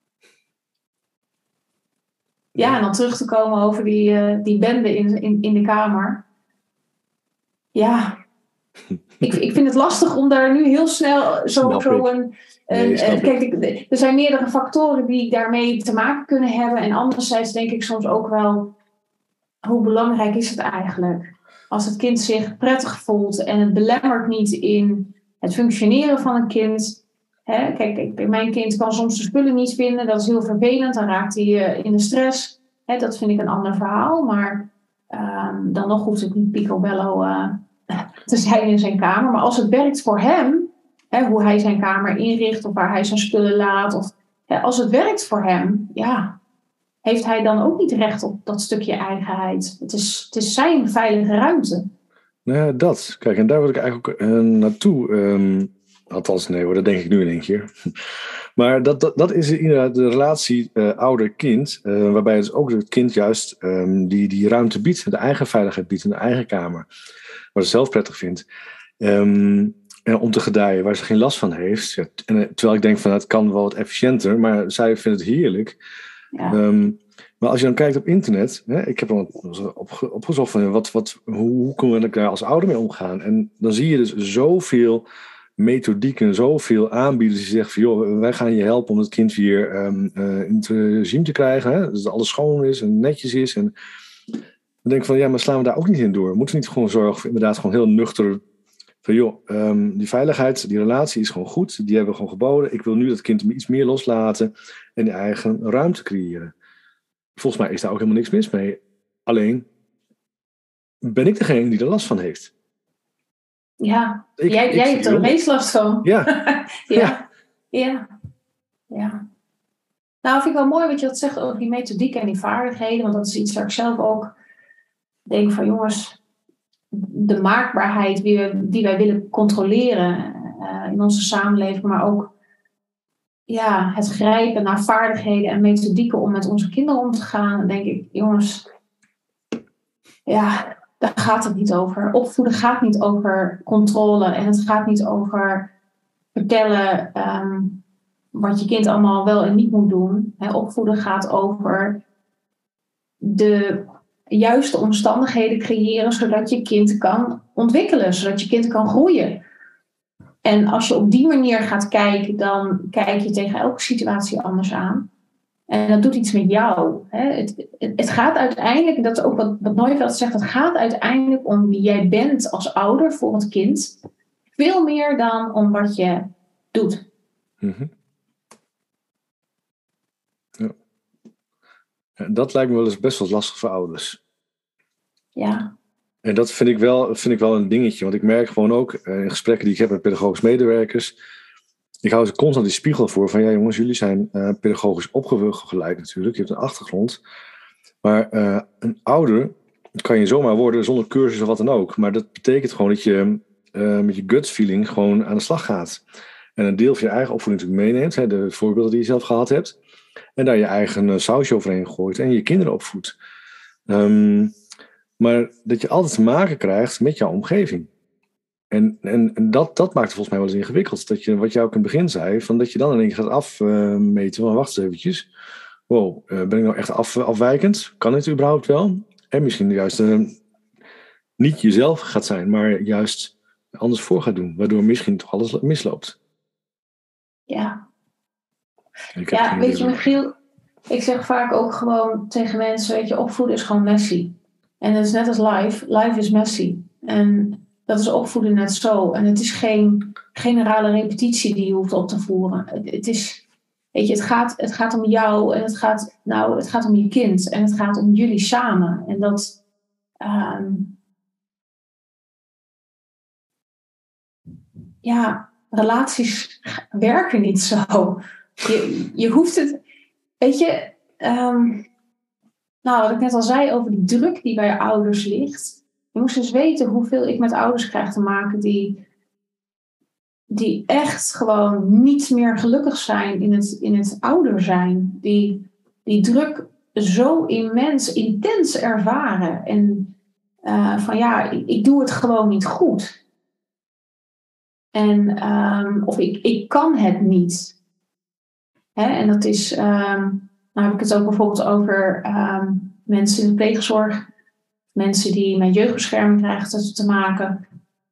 Ja, en dan terug te komen over die, uh, die bende in, in, in de kamer. Ja, ik, ik vind het lastig om daar nu heel snel zo, zo een... een nee, uh, kijk, ik, er zijn meerdere factoren die daarmee te maken kunnen hebben. En anderzijds denk ik soms ook wel, hoe belangrijk is het eigenlijk? Als het kind zich prettig voelt en het belemmert niet in het functioneren van een kind... Hè, kijk, kijk, mijn kind kan soms de spullen niet vinden. Dat is heel vervelend. Dan raakt hij uh, in de stress. Hè, dat vind ik een ander verhaal. Maar um, dan nog hoeft het niet picobello uh, te zijn in zijn kamer. Maar als het werkt voor hem, hè, hoe hij zijn kamer inricht of waar hij zijn spullen laat. Of, hè, als het werkt voor hem, ja, heeft hij dan ook niet recht op dat stukje eigenheid. Het is, het is zijn veilige ruimte. Nou ja, dat. Kijk, en daar wil ik eigenlijk ook uh, naartoe... Um... Althans, nee hoor, dat denk ik nu in één keer. Maar dat, dat, dat is inderdaad de relatie uh, ouder-kind. Uh, waarbij het ook het kind juist um, die, die ruimte biedt. De eigen veiligheid biedt in de eigen kamer. Waar ze zelf prettig vindt. Um, en om te gedijen, waar ze geen last van heeft. Ja, en, terwijl ik denk van het kan wel wat efficiënter. Maar zij vindt het heerlijk. Ja. Um, maar als je dan kijkt op internet. Hè, ik heb dan op, opgezocht van wat, wat, hoe, hoe kunnen we daar als ouder mee omgaan. En dan zie je dus zoveel... methodieken, zoveel aanbieders die zeggen van joh, wij gaan je helpen om het kind weer um, uh, in het regime te krijgen, hè? Dus dat alles schoon is en netjes is. En dan denk ik van ja, maar slaan we daar ook niet in door? Moeten we niet gewoon zorgen voor inderdaad gewoon heel nuchter van joh, um, die veiligheid, die relatie is gewoon goed, die hebben we gewoon geboden. Ik wil nu dat kind iets meer loslaten en die eigen ruimte creëren. Volgens mij is daar ook helemaal niks mis mee. Alleen ben ik degene die er last van heeft. Ja, ik, jij, ik jij hebt er het meest last van. Ja. ja. ja. Ja. Nou, vind ik wel mooi wat je dat zegt over die methodiek en die vaardigheden. Want dat is iets waar ik zelf ook denk van jongens, de maakbaarheid die, we, die wij willen controleren uh, in onze samenleving. Maar ook ja, het grijpen naar vaardigheden en methodieken om met onze kinderen om te gaan. Dan denk ik, jongens, ja... daar gaat het niet over. Opvoeden gaat niet over controle. En het gaat niet over vertellen um, wat je kind allemaal wel en niet moet doen. He, opvoeden gaat over de juiste omstandigheden creëren zodat je kind kan ontwikkelen. Zodat je kind kan groeien. En als je op die manier gaat kijken, dan kijk je tegen elke situatie anders aan. En dat doet iets met jou. Hè. Het, het, het gaat uiteindelijk, dat is ook wat, wat Neuveldt zegt, het gaat uiteindelijk om wie jij bent als ouder voor het kind. Veel meer dan om wat je doet. Mm-hmm. Ja. Ja, dat lijkt me wel eens best wel lastig voor ouders. Ja. En dat vind ik wel, vind ik wel een dingetje. Want ik merk gewoon ook in gesprekken die ik heb met pedagogisch medewerkers. Ik hou ze constant die spiegel voor van ja jongens, jullie zijn uh, pedagogisch opgeleid natuurlijk. Je hebt een achtergrond. Maar uh, een ouder kan je zomaar worden zonder cursus of wat dan ook. Maar dat betekent gewoon dat je uh, met je gut feeling gewoon aan de slag gaat. En een deel van je eigen opvoeding natuurlijk meeneemt. Hè, de voorbeelden die je zelf gehad hebt. En daar je eigen uh, sausje overheen gooit en je kinderen opvoedt. Um, maar dat je altijd te maken krijgt met jouw omgeving. En, en, en dat, dat maakt het volgens mij wel eens ingewikkeld. Dat je, wat jij ook in het begin zei, van dat je dan in één keer gaat afmeten. Uh, van wacht eens eventjes. Wow, uh, ben ik nou echt af, afwijkend? Kan het überhaupt wel? En misschien juist uh, niet jezelf gaat zijn, maar juist anders voor gaat doen. Waardoor misschien toch alles misloopt. Ja. Ja, weet je Michiel, ik zeg vaak ook gewoon tegen mensen, weet je, opvoeden is gewoon messy. En dat is net als life. Life is messy. En dat is opvoeden net zo. En het is geen generale repetitie die je hoeft op te voeren. Het, het is, weet je, het gaat, het gaat om jou en het gaat, nou, het gaat om je kind. En het gaat om jullie samen. En dat, um, ja, relaties werken niet zo. Je, je hoeft het, weet je, um, nou, wat ik net al zei over die druk die bij ouders ligt. Je moest eens weten hoeveel ik met ouders krijg te maken die, die echt gewoon niet meer gelukkig zijn in het, in het ouder zijn. Die, die druk zo immens, intens ervaren. En uh, van ja, ik, ik doe het gewoon niet goed. En, um, of ik, ik kan het niet. Hè? En dat is, um, nou heb ik het ook bijvoorbeeld over um, mensen in de pleegzorg. Mensen die met jeugdbescherming krijgen te, te maken.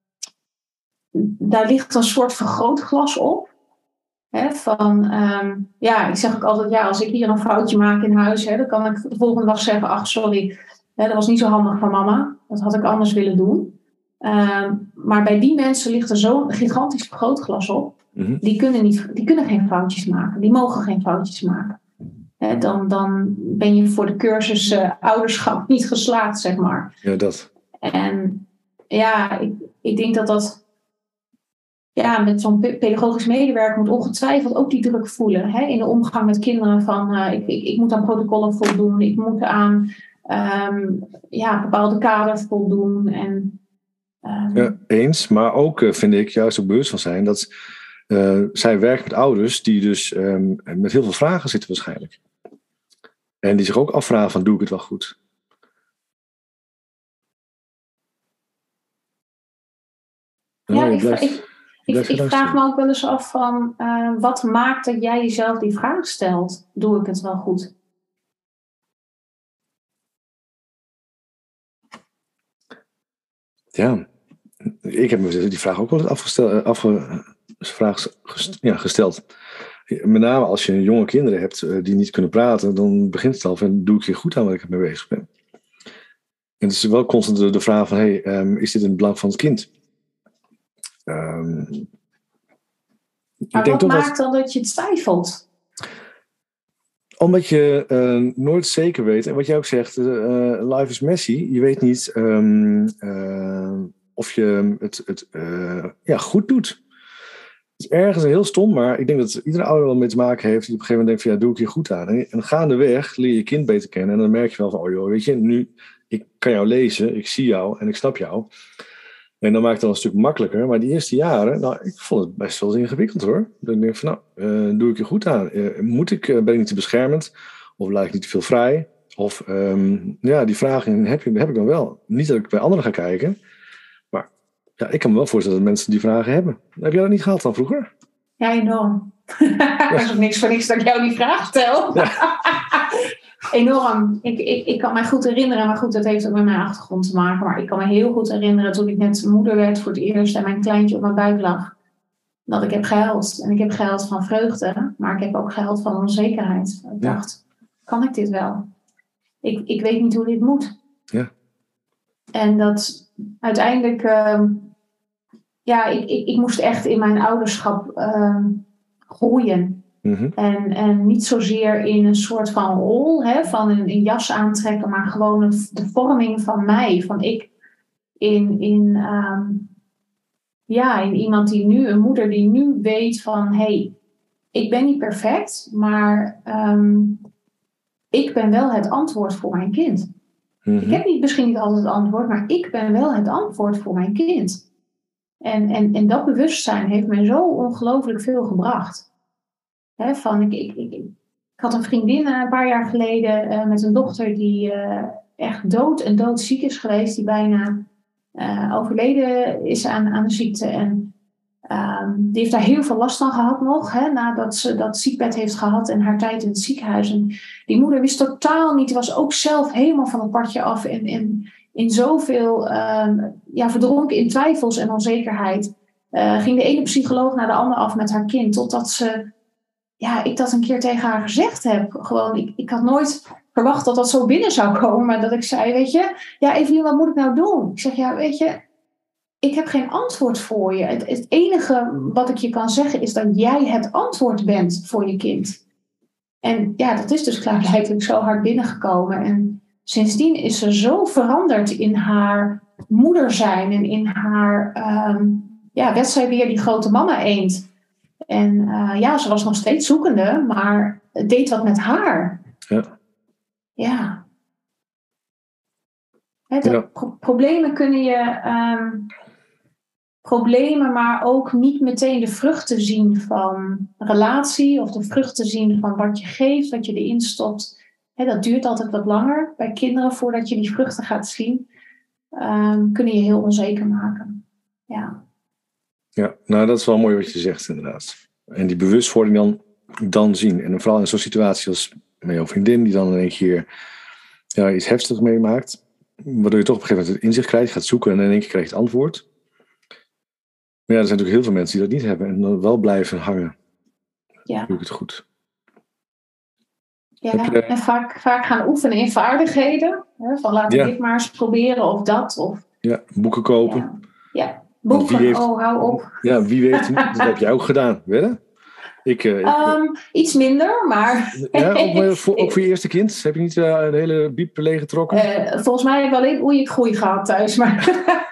Daar ligt een soort vergrootglas op. Hè, van, um, ja, ik zeg ook altijd, ja, als ik hier een foutje maak in huis, hè, dan kan ik de volgende dag zeggen, ach sorry, hè, dat was niet zo handig van mama. Dat had ik anders willen doen. Um, maar bij die mensen ligt er zo'n gigantisch vergrootglas op. Mm-hmm. Die kunnen, niet, die kunnen geen foutjes maken. Die mogen geen foutjes maken. He, dan, dan ben je voor de cursus uh, ouderschap niet geslaagd, zeg maar. Ja, dat. En ja, ik, ik denk dat dat... Ja, met zo'n pedagogisch medewerker moet ongetwijfeld ook die druk voelen. Hè, in de omgang met kinderen van... Uh, ik, ik, ik moet aan protocollen voldoen. Ik moet aan um, ja, bepaalde kaders voldoen. En, um, ja, eens. Maar ook uh, vind ik juist ook bewust van zijn... dat uh, zij werkt met ouders die dus um, met heel veel vragen zitten waarschijnlijk. En die zich ook afvragen van, doe ik het wel goed? Ja, ja ik, blijft, ik, ik, ik vraag me ook wel eens af van, uh, wat maakt dat jij jezelf die vraag stelt? Doe ik het wel goed? Ja, ik heb me die vraag ook wel eens afgesteld, afge, vraag gest, ja, gesteld. Met name als je jonge kinderen hebt uh, die niet kunnen praten, dan begint het al van, doe ik hier goed aan wat ik mee bezig ben? En het is wel constant de, de vraag van, hey, um, is dit in het belang van het kind? Um, maar wat maakt dat, dan dat je het twijfelt? Omdat je uh, nooit zeker weet, en wat jij ook zegt, uh, life is messy. Je weet niet um, uh, of je het, het uh, ja, goed doet. Het is ergens heel stom, maar ik denk dat iedere ouder wel mee te maken heeft die op een gegeven moment denkt van ja, doe ik hier goed aan. En, en gaandeweg leer je je kind beter kennen en dan merk je wel van oh joh, weet je, nu, ik kan jou lezen, ik zie jou en ik snap jou. En dan maakt het dan een stuk makkelijker. Maar die eerste jaren, nou, ik vond het best wel ingewikkeld hoor. Dan denk ik van nou, uh, doe ik je goed aan? Uh, moet ik, uh, ben ik niet te beschermend? Of laat ik niet te veel vrij? Of um, ja, die vragen heb, je, heb ik dan wel. Niet dat ik bij anderen ga kijken. Maar ja, ik kan me wel voorstellen dat mensen die vragen hebben. Heb jij dat niet gehad dan vroeger? Ja, enorm. Er is ook niks voor niks dat ik jou die vraag stel. Ja. Enorm. Ik, ik, ik kan me goed herinneren, maar goed, dat heeft ook met mijn achtergrond te maken. Maar ik kan me heel goed herinneren toen ik net moeder werd voor het eerst en mijn kleintje op mijn buik lag. Dat ik heb gehuild. En ik heb gehuild van vreugde. Maar ik heb ook gehuild van onzekerheid. Ik Ja. dacht, kan ik dit wel? Ik, ik weet niet hoe dit moet. Ja. En dat uiteindelijk... Uh, ja, ik, ik, ik moest echt in mijn ouderschap uh, groeien. Mm-hmm. En, en niet zozeer in een soort van rol, hè, van een, een jas aantrekken, maar gewoon een, de vorming van mij, van ik in, in, um, ja, in iemand die nu, een moeder die nu weet van, hé, hey, ik ben niet perfect, maar um, ik ben wel het antwoord voor mijn kind. Mm-hmm. Ik heb niet, misschien niet altijd het antwoord, maar ik ben wel het antwoord voor mijn kind. En, en, en dat bewustzijn heeft mij zo ongelooflijk veel gebracht. He, van, ik, ik, ik, ik had een vriendin een paar jaar geleden uh, met een dochter die uh, echt dood en doodziek is geweest. Die bijna uh, overleden is aan, aan de ziekte. En um, die heeft daar heel veel last van gehad nog. Hè, nadat ze dat ziekbed heeft gehad en haar tijd in het ziekenhuis. En die moeder wist totaal niet. Die was ook zelf helemaal van het padje af. En, en in zoveel um, ja, verdronken in twijfels en onzekerheid. Uh, ging de ene psycholoog naar de andere af met haar kind. Totdat ze... Ja, ik dat een keer tegen haar gezegd heb. Gewoon, ik, ik had nooit verwacht dat dat zo binnen zou komen. Maar dat ik zei, weet je, ja Evelien, wat moet ik nou doen? Ik zeg, ja, weet je, ik heb geen antwoord voor je. Het, het enige wat ik je kan zeggen is dat jij het antwoord bent voor je kind. En ja, dat is dus klaarblijkelijk zo hard binnengekomen. En sindsdien is ze zo veranderd in haar moeder zijn. En in haar, um, ja, werd zij weer die grote mama eend. En uh, ja, ze was nog steeds zoekende, maar het deed wat met haar. Ja. Ja. He, de ja. pro- problemen kunnen je... Um, problemen, maar ook niet meteen de vruchten zien van relatie. Of de vruchten zien van wat je geeft, wat je erin stopt. He, dat duurt altijd wat langer bij kinderen voordat je die vruchten gaat zien. Um, kunnen je heel onzeker maken. Ja. Ja, nou dat is wel mooi wat je zegt inderdaad. En die bewustwording dan, dan zien. En vooral in zo'n situatie als met jouw vriendin die dan in één keer ja, iets heftigs meemaakt. Waardoor je toch op een gegeven moment het inzicht krijgt, gaat zoeken en in één keer krijgt het antwoord. Maar ja, er zijn natuurlijk heel veel mensen die dat niet hebben en dan wel blijven hangen. Ja. Doe ik het goed. Ja, je... en vaak, vaak gaan oefenen in vaardigheden. Hè, van laten we ja. dit maar eens proberen of dat. Of... Ja, boeken kopen. Ja, ja. boeken, heeft... oh hou op. Ja, wie weet, dat heb jij ook gedaan, weet je? Ik, uh, ik, um, iets minder, maar... Ja, ook voor, ook voor je eerste kind? Heb je niet uh, een hele biep leeggetrokken? Uh, volgens mij heb ik alleen oei ik groei gehad thuis. Maar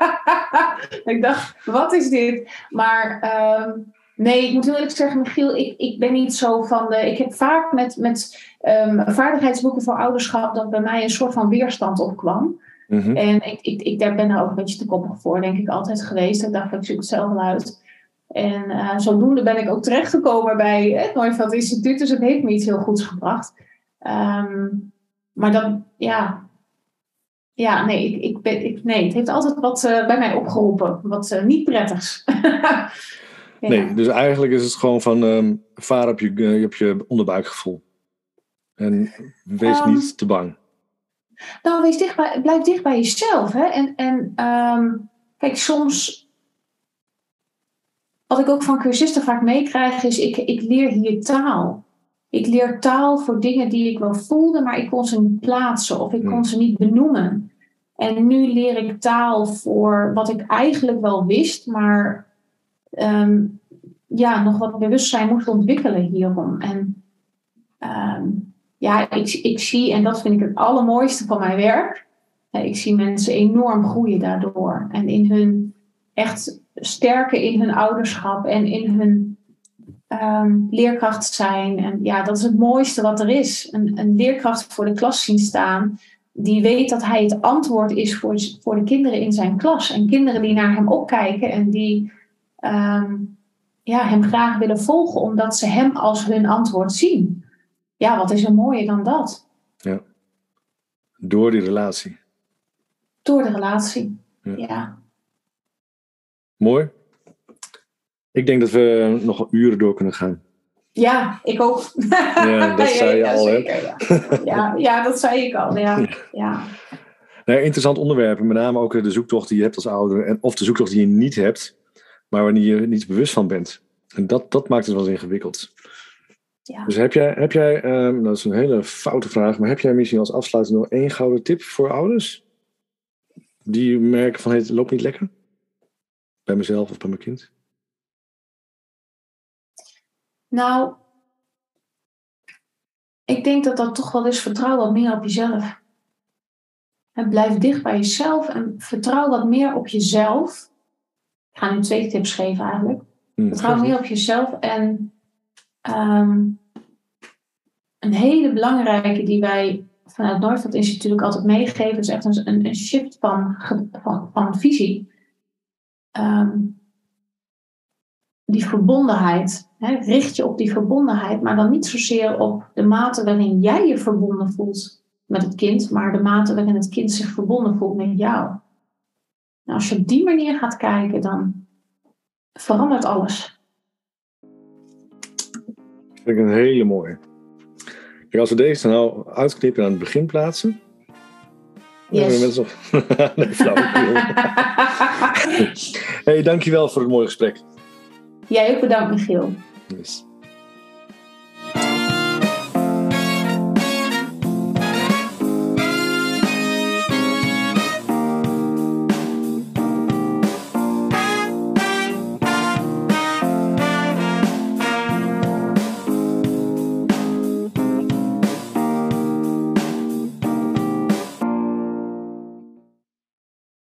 ik dacht, wat is dit? Maar um, nee, ik moet heel eerlijk zeggen, Michiel, ik, ik ben niet zo van de... Ik heb vaak met, met um, vaardigheidsboeken voor ouderschap dat bij mij een soort van weerstand opkwam. Mm-hmm. En ik, ik, ik daar ben daar ook een beetje te koppig voor, denk ik, altijd geweest. Ik dacht, ik zoek het zelf wel uit. En uh, zodoende ben ik ook terechtgekomen bij het Nooiveld Instituut. Dus het heeft me iets heel goeds gebracht. Um, maar dan, ja... Ja, nee, ik, ik ben, ik, nee, het heeft altijd wat uh, bij mij opgeroepen. Wat uh, niet prettigs. Ja. Nee, dus eigenlijk is het gewoon van... Um, vaar op je, uh, op je onderbuikgevoel. En wees um, niet te bang. Nou, wees dicht bij, blijf dicht bij jezelf. Hè? En, en um, kijk, soms... Wat ik ook van cursisten vaak meekrijg is... Ik, ik leer hier taal. Ik leer taal voor dingen die ik wel voelde... maar ik kon ze niet plaatsen of ik kon ze niet benoemen. En nu leer ik taal voor wat ik eigenlijk wel wist... maar um, ja, nog wat bewustzijn moest ontwikkelen hierom. En um, ja, ik, ik zie, en dat vind ik het allermooiste van mijn werk... Ik zie mensen enorm groeien daardoor. En in hun echt sterken in hun ouderschap en in hun um, leerkracht zijn. En ja, dat is het mooiste wat er is. Een, een leerkracht voor de klas zien staan... die weet dat hij het antwoord is voor, voor de kinderen in zijn klas. En kinderen die naar hem opkijken en die um, ja, hem graag willen volgen... omdat ze hem als hun antwoord zien. Ja, wat is er mooier dan dat? Ja. Door die relatie. Door de relatie, ja. ja. Mooi. Ik denk dat we nog uren door kunnen gaan. Ja, ik ook. Ja, dat zei je ja, al, zeker, hè? Ja. Ja, ja, dat zei ik al, ja. ja. Nee, interessant onderwerp. Met name ook de zoektocht die je hebt als ouder. En, of de zoektocht die je niet hebt, maar wanneer je niet bewust van bent. En dat, dat maakt het wel eens ingewikkeld. Ja. Dus heb jij, heb jij um, dat is een hele foute vraag, maar heb jij misschien als afsluiting nog één gouden tip voor ouders? Die merken van, hey, het loopt niet lekker? Bij mezelf of bij mijn kind? Nou, ik denk dat dat toch wel is, vertrouw wat meer op jezelf. En blijf dicht bij jezelf en vertrouw wat meer op jezelf. Ik ga nu twee tips geven eigenlijk. Hmm, vertrouw meer op jezelf en um, een hele belangrijke die wij vanuit het Nooivat Instituut ook altijd meegeven, is echt een, een shift van, van, van visie. Um, die verbondenheid. Hè, richt je op die verbondenheid, maar dan niet zozeer op de mate waarin jij je verbonden voelt met het kind, maar de mate waarin het kind zich verbonden voelt met jou. Nou, als je op die manier gaat kijken, dan verandert alles. Dat vind ik een hele mooie. Kijk, als we deze nou uitknippen en aan het begin plaatsen. Yes. Mensen nog... nee, flauw. Hey, dankjewel voor het mooie gesprek. Jij ook bedankt, Michiel. Yes.